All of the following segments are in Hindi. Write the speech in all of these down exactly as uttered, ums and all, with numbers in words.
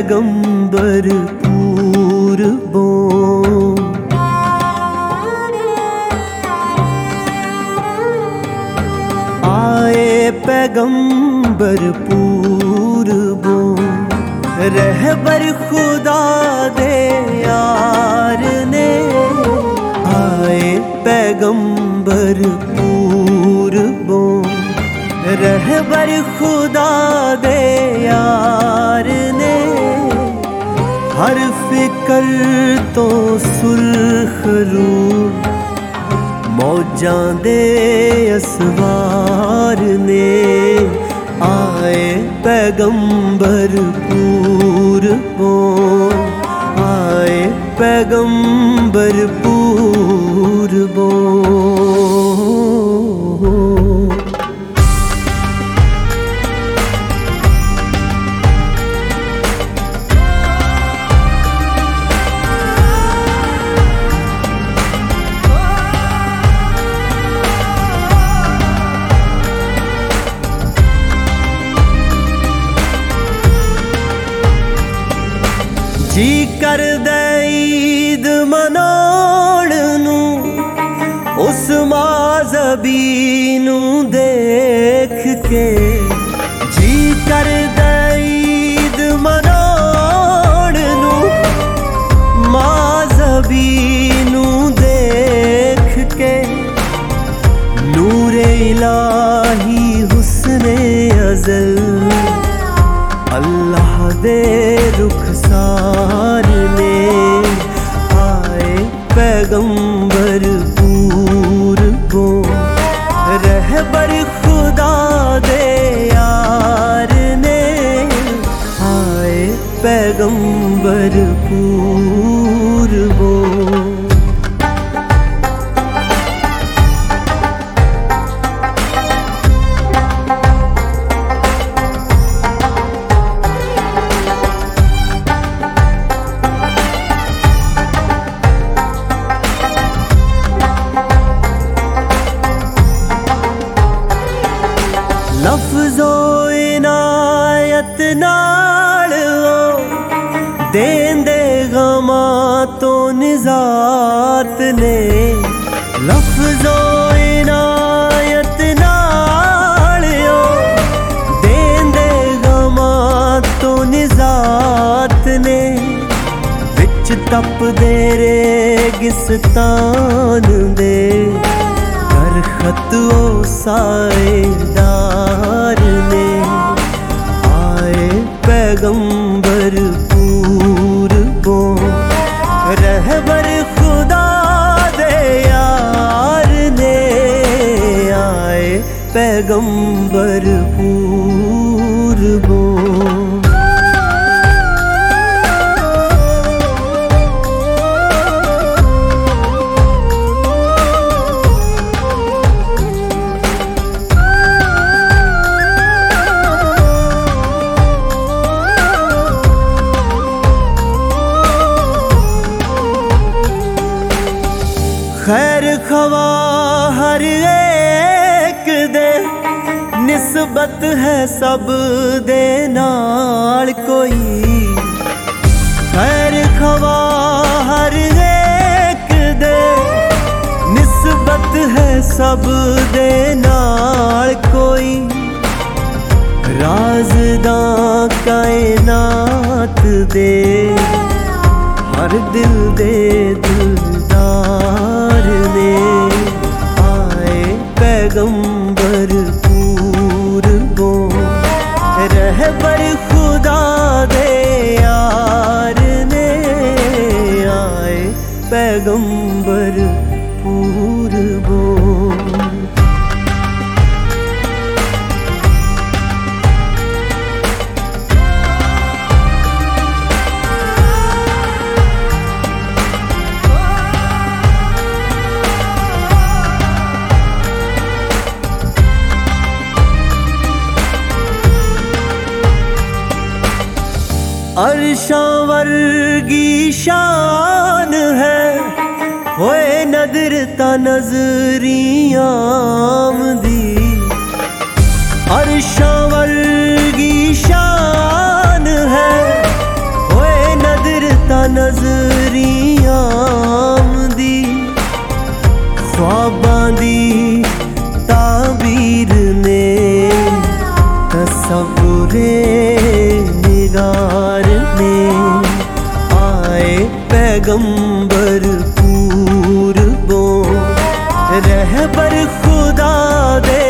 पैगंबर पूरबों। आए पैगंबर पूरबों, रहबर खुदा दे यार ने। आए पैगंबर पूरबों, रहबर खुदा दे यार ने। हर फिकर तो सुर्ख रू मौजां दे असवार ने। आए पैगंबर पूरबों, आए पैगंबर पूरबों। जी कर दे ईद मनाउण नूं, उस माज़बी नूं देख के। जी कर दे ईद मनाउण नूं, माज़बी नूं देख के। नूरे इलाही हुस्ने अज़ल, अल्लाह दे रुखसार ने। आए पैगंबर पूरबों, रहबर खुदा दे यार ने। आए पैगंबर पूरबों। लफ्ज़ो इनायत नाल देंदे गमां तो निजात ने। लफ्ज़ो इनायत नाल देंदे गमां तो निजात ने। विच तप दे रेगिस्तान दे, दरख़त ओ साएदार ने। आए पैगंबर पूरबों, रहबर खुदा दे यार ने। आए पैगंबर पूरबों। खैर खवा हर एक दे, निस्बत है सब दे नाल कोई। खैर खवा हर एक दे, निस्बत है सब दे नाल कोई। राज़दां कायनात दे, हर दिल दे दिलदार ने। आए पैगंबर पूरबों, रहबर खुदा दे यार ने। आए पैगंबर पूरबों। अर्शां वर्गी शान है, होए नदर ता नजरियां आमदी। अर्शां वर्गी शान है, नजरी आमदी ख्वाबां दी ताबीर ने तसव्वुरे निगार ने आए पैगंबर पूरबो रहबर खुदा दे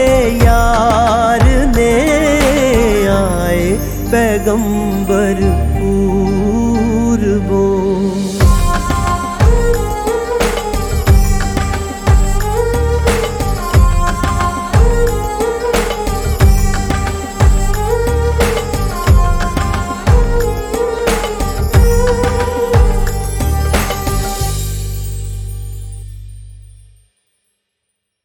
यार ने आए पैगंबर पूरबो।